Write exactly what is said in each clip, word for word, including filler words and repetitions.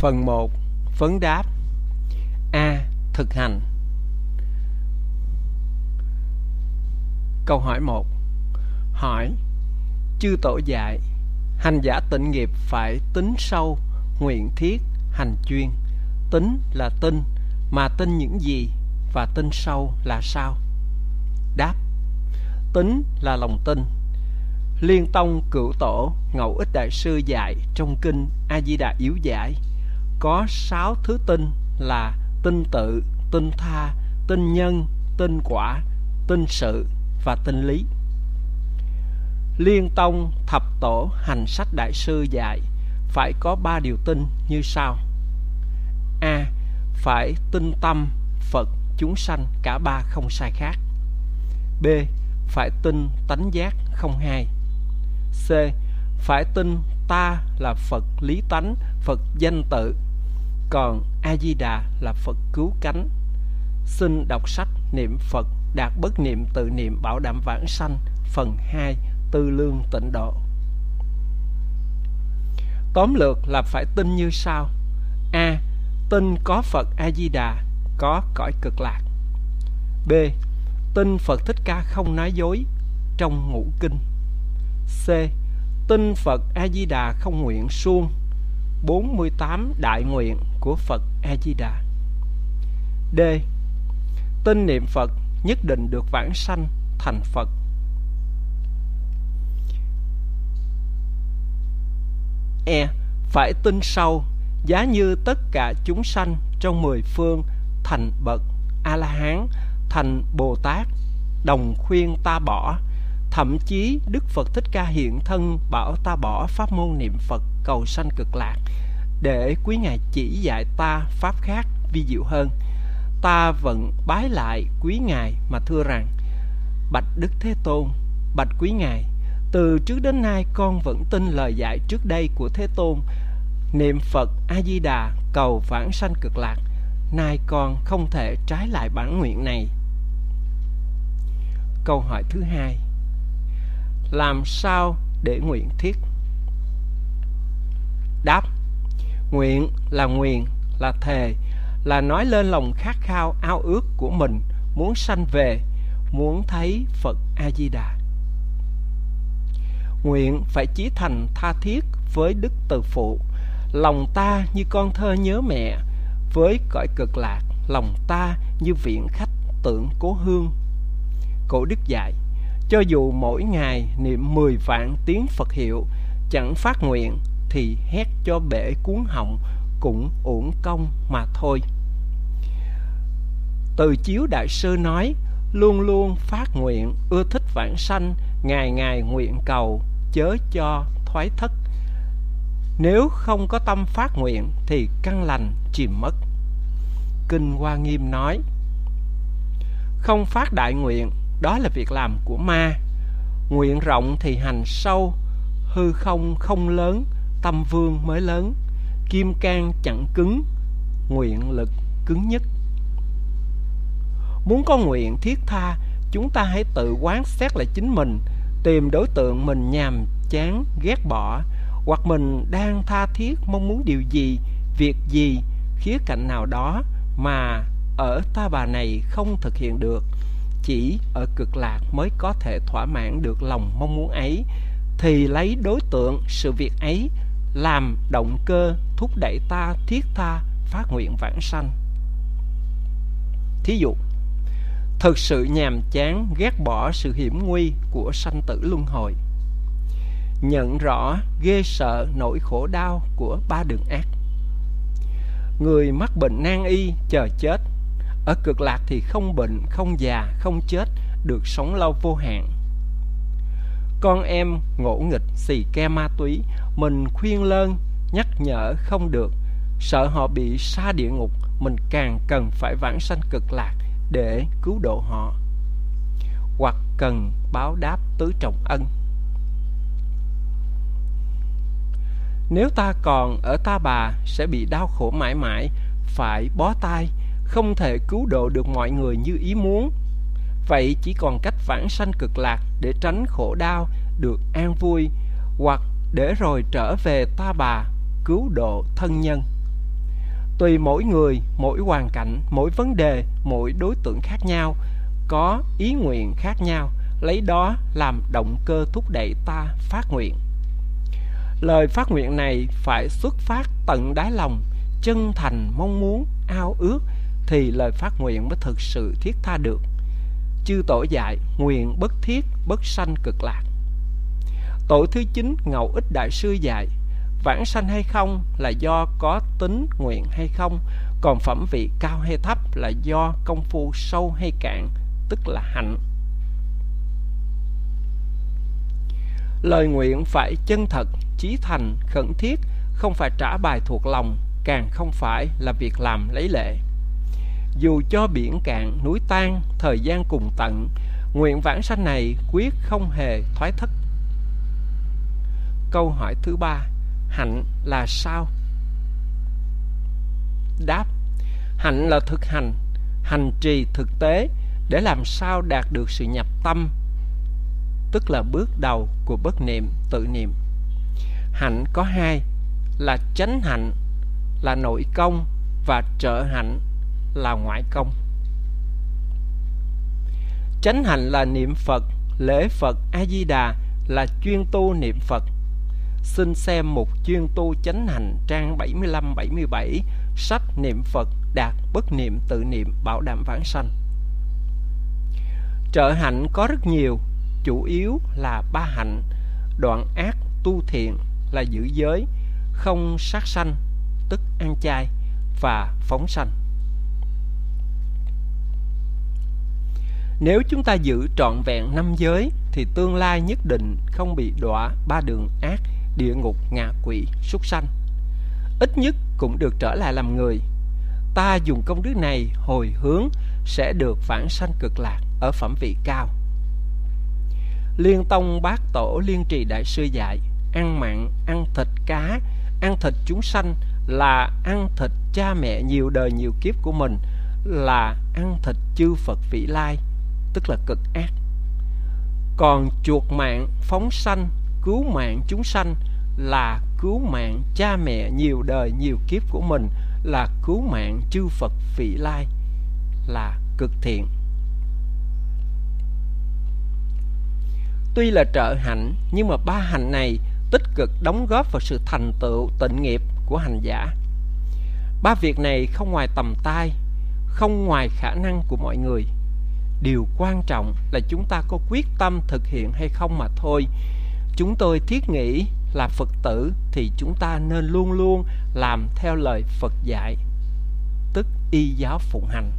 Phần một. Vấn đáp. A. Thực hành. Câu hỏi một. Hỏi: chư tổ dạy hành giả tịnh nghiệp phải tính sâu, nguyện thiết, hành chuyên. Tính là tin, mà tin những gì, và tin sâu là sao? Đáp: tính là lòng tin. Liên Tông Cửu Tổ Ngẫu Ích Đại Sư dạy trong kinh A Di Đà Yếu Giải có sáu thứ tin là tin tự, tin tha, tin nhân, tin quả, tin sự và tin lý. Liên Tông Thập Tổ Hành Sách Đại Sư dạy phải có ba điều tin như sau. A. Phải tin tâm, Phật, chúng sanh cả ba không sai khác. B. Phải tin tánh giác không hai. C. Phải tin ta là Phật lý tánh, Phật danh tự, còn A-di-đà là Phật cứu cánh. Xin đọc sách Niệm Phật Đạt Bất Niệm Tự Niệm Bảo Đảm Vãng Sanh phần hai, Tư Lương Tịnh Độ. Tóm lược là phải tin như sau. A. Tin có Phật A-di-đà, có cõi cực lạc. B. Tin Phật Thích Ca không nói dối trong ngũ kinh. C. Tin Phật A-di-đà không nguyện suông bốn mươi tám đại nguyện của Phật A-di-đà. D. Tin niệm Phật nhất định được vãng sanh thành Phật. E. Phải tin sâu, giá như tất cả chúng sanh trong mười phương thành bậc A-la-hán, thành Bồ Tát, đồng khuyên ta bỏ. Thậm chí Đức Phật Thích Ca hiện thân bảo ta bỏ pháp môn niệm Phật cầu sanh cực lạc, để quý ngài chỉ dạy ta pháp khác vi diệu hơn. Ta vẫn bái lại quý ngài mà thưa rằng: bạch Đức Thế Tôn, bạch quý ngài, từ trước đến nay con vẫn tin lời dạy trước đây của Thế Tôn, niệm Phật A-di-đà cầu vãng sanh cực lạc. Nay con không thể trái lại bản nguyện này. Câu hỏi thứ hai. Làm sao để nguyện thiết? Đáp: nguyện là nguyền, là thề, là nói lên lòng khát khao ao ước của mình, muốn sanh về, muốn thấy Phật A-di-đà. Nguyện phải chí thành tha thiết với đức từ phụ, lòng ta như con thơ nhớ mẹ, với cõi cực lạc, lòng ta như viện khách tưởng cố hương. Cổ đức dạy, cho dù mỗi ngày niệm mười vạn tiếng Phật hiệu, chẳng phát nguyện thì hét cho bể cuốn họng cũng uổng công mà thôi. Từ Chiếu Đại Sư nói, luôn luôn phát nguyện, ưa thích vãng sanh, ngày ngày nguyện cầu, chớ cho thoái thất. Nếu không có tâm phát nguyện thì căn lành chìm mất. Kinh Hoa Nghiêm nói, không phát đại nguyện, đó là việc làm của ma. Nguyện rộng thì hành sâu, hư không không lớn, tâm vương mới lớn. Kim cang chẳng cứng, nguyện lực cứng nhất. Muốn có nguyện thiết tha, chúng ta hãy tự quán xét lại chính mình, tìm đối tượng mình nhàm chán, ghét bỏ, hoặc mình đang tha thiết mong muốn điều gì, việc gì, khía cạnh nào đó mà ở ta bà này không thực hiện được. Chỉ ở cực lạc mới có thể thỏa mãn được lòng mong muốn ấy, thì lấy đối tượng sự việc ấy làm động cơ thúc đẩy ta thiết tha phát nguyện vãng sanh. Thí dụ, thực sự nhàm chán ghét bỏ sự hiểm nguy của sanh tử luân hồi, nhận rõ ghê sợ nỗi khổ đau của ba đường ác. Người mắc bệnh nan y chờ chết, ở cực lạc thì không bệnh, không già, không chết, được sống lâu vô hạn. Con em ngỗ nghịch xì ke ma túy, mình khuyên lơn nhắc nhở không được, sợ họ bị sa địa ngục, mình càng cần phải vãng sanh cực lạc để cứu độ họ, hoặc cần báo đáp tứ trọng ân. Nếu ta còn ở ta bà sẽ bị đau khổ mãi mãi, phải bó tay, không thể cứu độ được mọi người như ý muốn. Vậy chỉ còn cách vãng sanh cực lạc để tránh khổ đau, được an vui, hoặc để rồi trở về ta bà cứu độ thân nhân. Tùy mỗi người, mỗi hoàn cảnh, mỗi vấn đề, mỗi đối tượng khác nhau, có ý nguyện khác nhau, lấy đó làm động cơ thúc đẩy ta phát nguyện. Lời phát nguyện này phải xuất phát tận đáy lòng, chân thành mong muốn, ao ước, thì lời phát nguyện mới thực sự thiết tha được. Chư tổ dạy nguyện bất thiết, bất sanh cực lạc. Tổ thứ chín Ngẫu Ích Đại Sư dạy vãng sanh hay không là do có tính nguyện hay không, còn phẩm vị cao hay thấp là do công phu sâu hay cạn, tức là hạnh. Lời nguyện phải chân thật, chí thành, khẩn thiết, không phải trả bài thuộc lòng, càng không phải là việc làm lấy lệ. Dù cho biển cạn, núi tan, thời gian cùng tận, nguyện vãng sanh này quyết không hề thoái thất. Câu hỏi thứ ba, hạnh là sao? Đáp, hạnh là thực hành, hành trì thực tế để làm sao đạt được sự nhập tâm, tức là bước đầu của bất niệm, tự niệm. Hạnh có hai, là chánh hạnh, là nội công, và trợ hạnh, là ngoại công. Chánh hạnh là niệm Phật, lễ Phật, A-di-đà, là chuyên tu niệm Phật. Xin xem mục chuyên tu chánh hạnh trang bảy mươi lăm bảy mươi bảy, sách niệm Phật đạt bất niệm tự niệm bảo đảm vãng sanh. Trợ hạnh có rất nhiều, chủ yếu là ba hạnh: đoạn ác tu thiện là giữ giới, không sát sanh tức ăn chay, và phóng sanh. Nếu chúng ta giữ trọn vẹn năm giới thì tương lai nhất định không bị đọa ba đường ác, địa ngục, ngạ quỷ, súc sanh. Ít nhất cũng được trở lại làm người. Ta dùng công đức này hồi hướng sẽ được vãng sanh cực lạc ở phẩm vị cao. Liên Tông Bát Tổ Liên Trì Đại Sư dạy ăn mặn, ăn thịt cá, ăn thịt chúng sanh là ăn thịt cha mẹ nhiều đời nhiều kiếp của mình, là ăn thịt chư Phật vị lai, tức là cực ác. Còn chuột mạng, phóng sanh, cứu mạng chúng sanh là cứu mạng cha mẹ nhiều đời nhiều kiếp của mình, là cứu mạng chư Phật vị lai, là cực thiện. Tuy là trợ hạnh, nhưng mà ba hạnh này tích cực đóng góp vào sự thành tựu tịnh nghiệp của hành giả. Ba việc này không ngoài tầm tay, không ngoài khả năng của mọi người. Điều quan trọng là chúng ta có quyết tâm thực hiện hay không mà thôi. Chúng tôi thiết nghĩ là Phật tử thì chúng ta nên luôn luôn làm theo lời Phật dạy, tức y giáo phụng hành.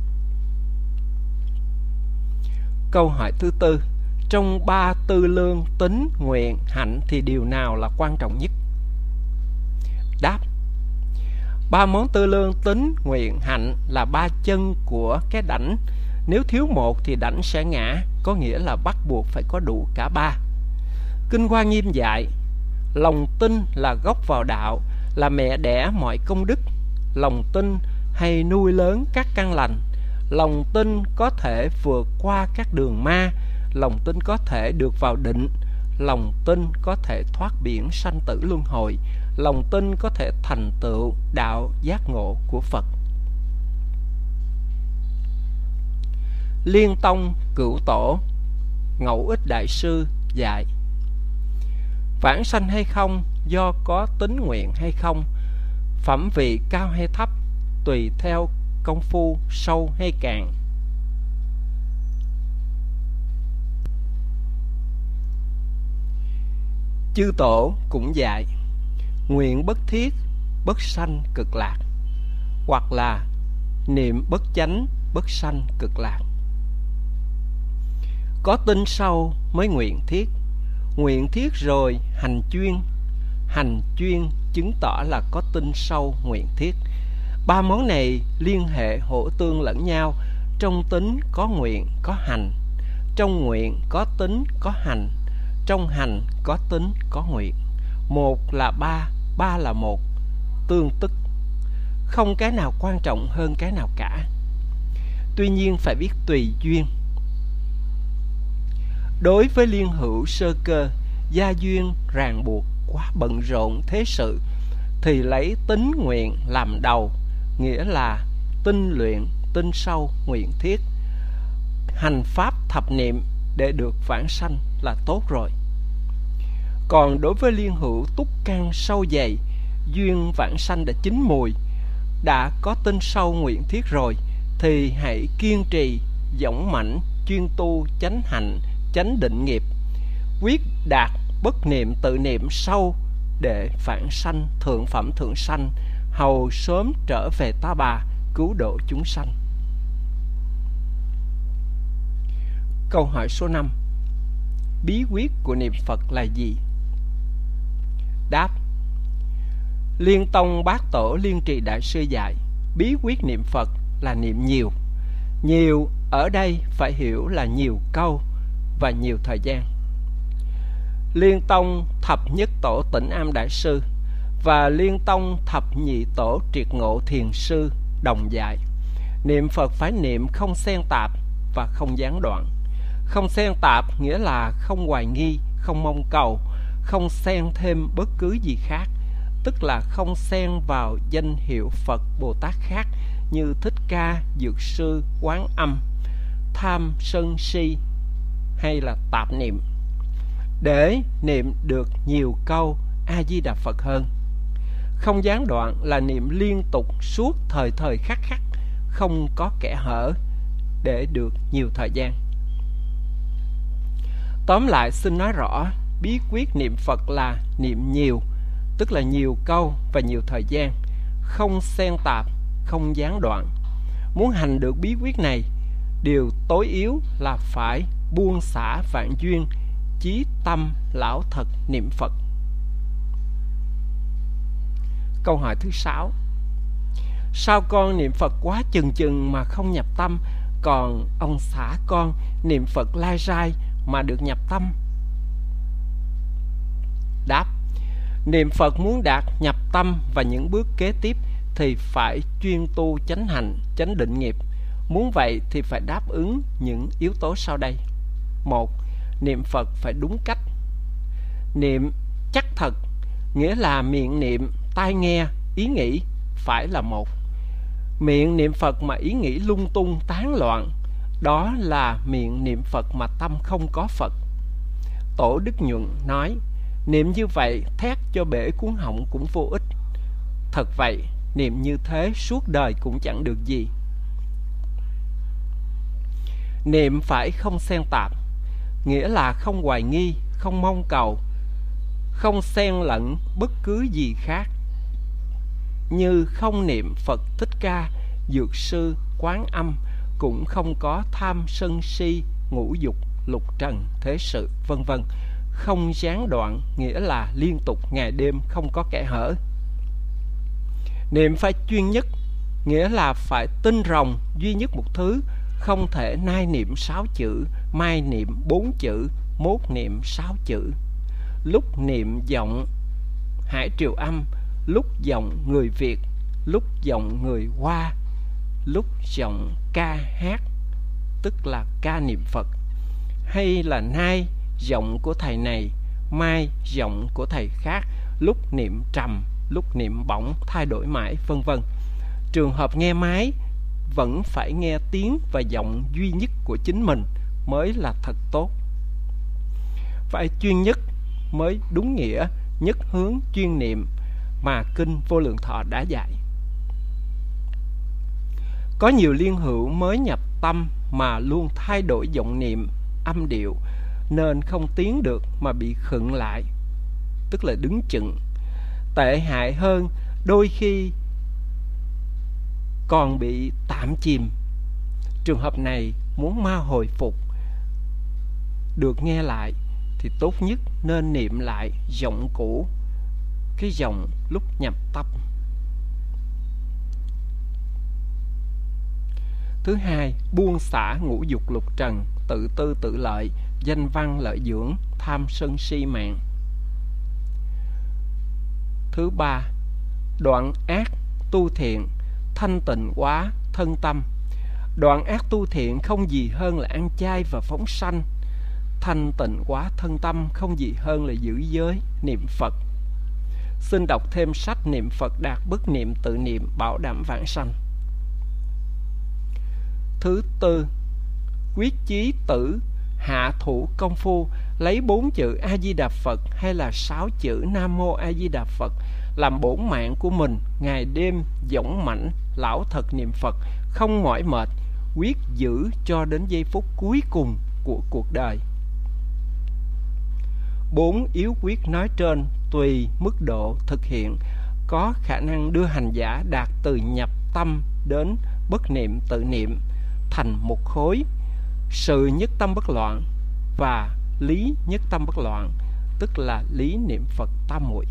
Câu hỏi thứ tư, trong ba tư lương tín, nguyện, hạnh thì điều nào là quan trọng nhất? Đáp, ba món tư lương tín, nguyện, hạnh là ba chân của cái đảnh. Nếu thiếu một thì đảnh sẽ ngã, có nghĩa là bắt buộc phải có đủ cả ba. Kinh Hoa Nghiêm dạy, lòng tin là gốc vào đạo, là mẹ đẻ mọi công đức. Lòng tin hay nuôi lớn các căn lành. Lòng tin có thể vượt qua các đường ma. Lòng tin có thể được vào định. Lòng tin có thể thoát biển sanh tử luân hồi. Lòng tin có thể thành tựu đạo giác ngộ của Phật. Liên Tông Cửu Tổ Ngẫu Ích Đại Sư dạy vãng sanh hay không do có tín nguyện hay không, phẩm vị cao hay thấp tùy theo công phu sâu hay cạn. Chư Tổ cũng dạy nguyện bất thiết, bất sanh cực lạc, hoặc là niệm bất chánh, bất sanh cực lạc. Có tin sâu mới nguyện thiết, nguyện thiết rồi hành chuyên, hành chuyên chứng tỏ là có tin sâu nguyện thiết. Ba món này liên hệ hỗ tương lẫn nhau. Trong tín có nguyện có hành, trong nguyện có tín có hành, trong hành có tín có nguyện. Một là ba, ba là một, tương tức, không cái nào quan trọng hơn cái nào cả. Tuy nhiên phải biết tùy duyên. Đối với liên hữu sơ cơ, gia duyên ràng buộc quá bận rộn thế sự, thì lấy tín nguyện làm đầu, nghĩa là tinh luyện, tinh sâu, nguyện thiết. Hành pháp thập niệm để được vãng sanh là tốt rồi. Còn đối với liên hữu túc căn sâu dày, duyên vãng sanh đã chín mùi, đã có tinh sâu nguyện thiết rồi, thì hãy kiên trì, dõng mãnh, chuyên tu chánh hạnh, chánh định nghiệp, quyết đạt bất niệm tự niệm sâu để vãng sanh thượng phẩm thượng sanh, hầu sớm trở về Ta Bà, cứu độ chúng sanh. Câu hỏi số năm. Bí quyết của niệm Phật là gì? Đáp. Liên Tông Bát Tổ Liên Trì Đại Sư dạy, bí quyết niệm Phật là niệm nhiều. Nhiều ở đây phải hiểu là nhiều câu và nhiều thời gian. Liên Tông Thập Nhất Tổ Tịnh Am Đại Sư và Liên Tông Thập Nhị Tổ Triệt Ngộ Thiền Sư đồng dạy, niệm Phật phải niệm không xen tạp và không gián đoạn. Không xen tạp nghĩa là không hoài nghi, không mong cầu, không xen thêm bất cứ gì khác, tức là không xen vào danh hiệu Phật Bồ Tát khác như Thích Ca, Dược Sư, Quán Âm, tham sân si hay là tạp niệm, để niệm được nhiều câu A Di Đà Phật hơn. Không gián đoạn là niệm liên tục suốt thời thời khắc khắc, không có kẽ hở, để được nhiều thời gian. Tóm lại xin nói rõ, bí quyết niệm Phật là niệm nhiều, tức là nhiều câu và nhiều thời gian, không xen tạp, không gián đoạn. Muốn hành được bí quyết này, điều tối yếu là phải buông xả vạn duyên, chí tâm lão thật niệm Phật. Câu hỏi thứ sáu. Sao con niệm Phật quá chừng chừng mà không nhập tâm, còn ông xã con niệm Phật lai rai mà được nhập tâm? Đáp. Niệm Phật muốn đạt nhập tâm và những bước kế tiếp thì phải chuyên tu chánh hạnh, chánh định nghiệp. Muốn vậy thì phải đáp ứng những yếu tố sau đây. Một, niệm Phật phải đúng cách. Niệm chắc thật, nghĩa là miệng niệm, tai nghe, ý nghĩ phải là một. Miệng niệm Phật mà ý nghĩ lung tung tán loạn, đó là miệng niệm Phật mà tâm không có Phật. Tổ Đức Nhuận nói, niệm như vậy thét cho bể cuốn họng cũng vô ích. Thật vậy, niệm như thế suốt đời cũng chẳng được gì. Niệm phải không xen tạp, nghĩa là không hoài nghi, không mong cầu, không xen lẫn bất cứ gì khác, như không niệm Phật Thích Ca, Dược Sư, Quán Âm, cũng không có tham sân si, ngũ dục, lục trần, thế sự, vân vân. Không gián đoạn, nghĩa là liên tục ngày đêm, không có kẽ hở. Niệm phải chuyên nhất, nghĩa là phải tinh rồng duy nhất một thứ, không thể nay niệm sáu chữ, mai niệm bốn chữ, mốt niệm sáu chữ. Lúc niệm giọng Hải Triều Âm, lúc giọng người Việt, lúc giọng người Hoa, lúc giọng ca hát, tức là ca niệm Phật, hay là nay giọng của thầy này, mai giọng của thầy khác, lúc niệm trầm, lúc niệm bổng, thay đổi mãi, vân vân. Trường hợp nghe máy vẫn phải nghe tiếng và giọng duy nhất của chính mình mới là thật tốt. Phải chuyên nhất mới đúng nghĩa nhất hướng chuyên niệm mà Kinh Vô Lượng Thọ đã dạy. Có nhiều liên hữu mới nhập tâm mà luôn thay đổi giọng niệm, âm điệu, nên không tiến được mà bị khựng lại, tức là đứng chừng. Tệ hại hơn, đôi khi còn bị tạm chìm. Trường hợp này muốn mau hồi phục được nghe lại thì tốt nhất nên niệm lại giọng cũ, cái giọng lúc nhập tâm. Thứ hai, buông xả ngũ dục lục trần, tự tư tự lợi, danh văn lợi dưỡng, tham sân si mạng. Thứ ba, đoạn ác tu thiện, thanh tịnh quá thân tâm. Đoạn ác tu thiện không gì hơn là ăn chay và phóng sanh. Thanh tịnh quá thân tâm không gì hơn là giữ giới, niệm Phật. xin đọc thêm sách niệm Phật Đạt Bất Niệm Tự Niệm Bảo Đảm Vãng Sanh. Thứ tư, quyết chí tử hạ thủ công phu, lấy bốn chữ A Di Đà Phật hay là sáu chữ Nam Mô A Di Đà Phật làm bổn mạng của mình, ngày đêm dũng mãnh lão thật niệm Phật, không mỏi mệt, quyết giữ cho đến giây phút cuối cùng của cuộc đời. Bốn yếu quyết nói trên tùy mức độ thực hiện có khả năng đưa hành giả đạt từ nhập tâm đến bất niệm tự niệm thành một khối sự nhất tâm bất loạn và lý nhất tâm bất loạn, tức là lý niệm Phật tam muội.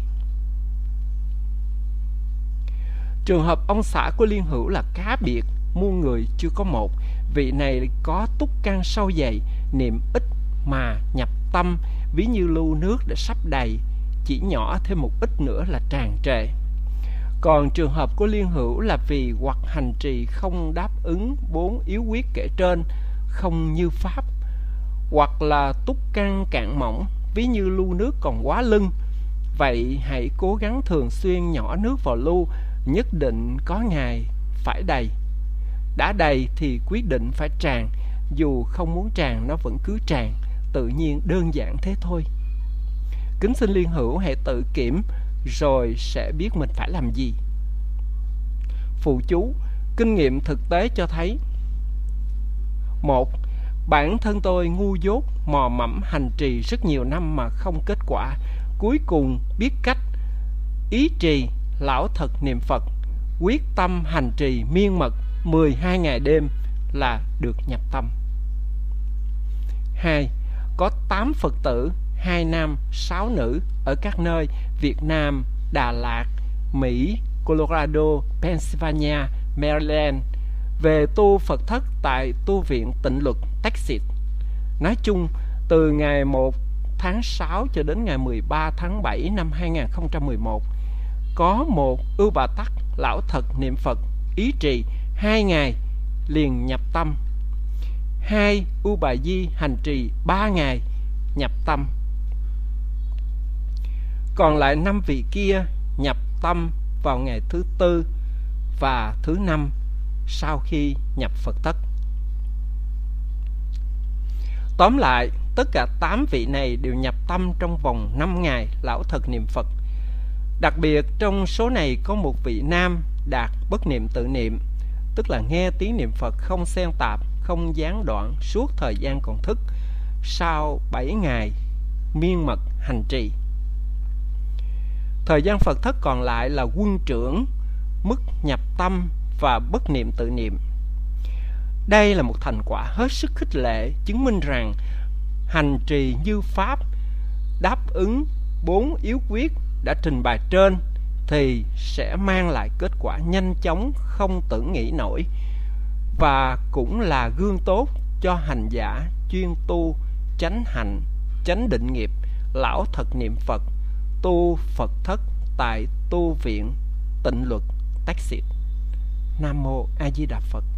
Trường hợp ông xã của Liên Hữu là cá biệt, muôn người chưa có một. Vị này có túc căn sâu dày, niệm ít mà nhập tâm, ví như lu nước đã sắp đầy, chỉ nhỏ thêm một ít nữa là tràn trề. Còn trường hợp của Liên Hữu là vì hoặc hành trì không đáp ứng bốn yếu quyết kể trên, không như pháp, hoặc là túc căn cạn mỏng, ví như lu nước còn quá lưng. Vậy hãy cố gắng thường xuyên nhỏ nước vào lu, nhất định có ngày phải đầy. Đã đầy thì quyết định phải tràn, dù không muốn tràn nó vẫn cứ tràn, tự nhiên đơn giản thế thôi. Kính xin Liên Hữu hãy tự kiểm rồi sẽ biết mình phải làm gì. Phụ chú, kinh nghiệm thực tế cho thấy: một. Bản thân tôi ngu dốt, mò mẫm hành trì rất nhiều năm mà không kết quả. Cuối cùng biết cách ý trì lão thật niệm Phật, quyết tâm hành trì miên mật mười hai ngày đêm là được nhập tâm. Hai. Có tám Phật tử, hai nam, sáu nữ ở các nơi Việt Nam, Đà Lạt, Mỹ, Colorado, Pennsylvania, Maryland về tu Phật thất tại tu viện Tịnh Luật, Texas. Nói chung, từ ngày một tháng sáu cho đến ngày mười ba tháng bảy năm hai nghìn không trăm mười một, có một Ưu Bà Tắc lão thật niệm Phật ý trì hai ngày liền nhập tâm. Hai Ưu Bà Di hành trì ba ngày nhập tâm. Còn lại năm vị kia nhập tâm vào ngày thứ tư và thứ năm sau khi nhập Phật thất. Tóm lại, tất cả tám vị này đều nhập tâm trong vòng năm ngày lão thật niệm Phật. Đặc biệt trong số này có một vị nam đạt bất niệm tự niệm, tức là nghe tiếng niệm Phật không xen tạp, không gián đoạn suốt thời gian còn thức, sau bảy ngày miên mật hành trì. Thời gian Phật thất còn lại là quân trưởng mức nhập tâm và bất niệm tự niệm. Đây là một thành quả hết sức khích lệ, chứng minh rằng hành trì như pháp đáp ứng bốn yếu quyết đã trình bày trên thì sẽ mang lại kết quả nhanh chóng không tưởng nghĩ nổi, và cũng là gương tốt cho hành giả chuyên tu chánh hạnh, chánh định nghiệp, lão thật niệm Phật, tu Phật thất tại tu viện Tịnh Luật, Texas. Nam Mô A Di Đà Phật.